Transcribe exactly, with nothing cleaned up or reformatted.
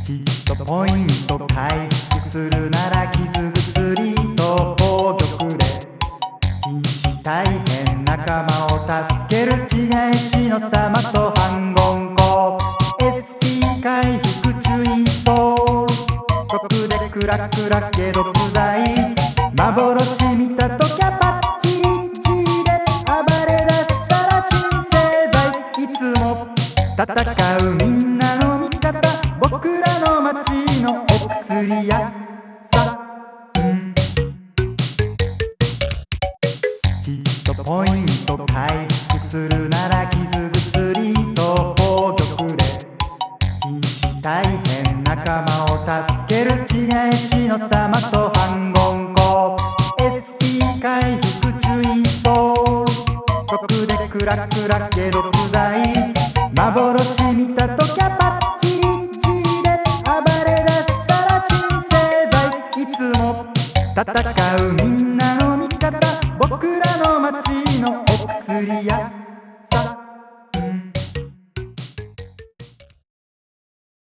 ヒットポイント回復するなら傷薬と宝玉で瀕死大変仲間を助ける地返しの玉と反言語 エスピー 回復ツイート毒でクラクラ解毒剤幻見たときゃパッチリ血で暴れ出したら鎮静剤いつも戦うみんなの味方僕らの街のお薬屋さんヒットポイント回復するなら傷薬と宝玉で瀕死大変仲間を助ける地返しの玉と反言語 エスピー 回復ツイート毒でクラクラ解毒剤幻見たときゃパッチリ血で暴れ出したら鎮静剤いつも戦うみんなの味方僕らの街のお薬屋